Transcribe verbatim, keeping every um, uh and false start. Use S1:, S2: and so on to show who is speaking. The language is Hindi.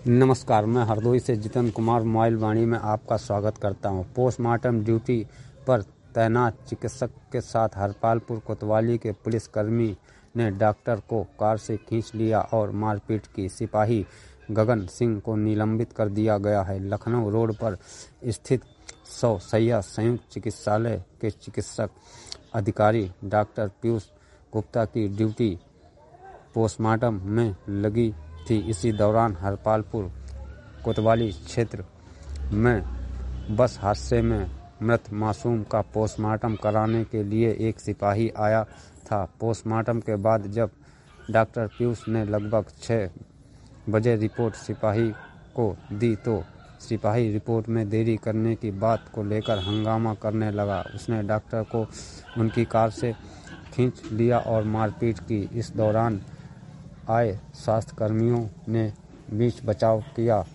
S1: नमस्कार, मैं हरदोई से जितेंद्र कुमार मोबाइल वाणी में आपका स्वागत करता हूं। पोस्टमार्टम ड्यूटी पर तैनात चिकित्सक के साथ हरपालपुर कोतवाली के पुलिसकर्मी ने डॉक्टर को कार से खींच लिया और मारपीट की। सिपाही गगन सिंह को निलंबित कर दिया गया है। लखनऊ रोड पर स्थित सौ सैया संयुक्त चिकित्सालय के चिकित्सक अधिकारी डॉक्टर पीयूष गुप्ता की ड्यूटी पोस्टमार्टम में लगी थी। इसी दौरान हरपालपुर कोतवाली क्षेत्र में बस हादसे में मृत मासूम का पोस्टमार्टम कराने के लिए एक सिपाही आया था। पोस्टमार्टम के बाद जब डॉक्टर पीयूष ने लगभग छः बजे रिपोर्ट सिपाही को दी तो सिपाही रिपोर्ट में देरी करने की बात को लेकर हंगामा करने लगा। उसने डॉक्टर को उनकी कार से खींच लिया और मारपीट की। इस दौरान आए स्वास्थ्यकर्मियों ने बीच बचाव किया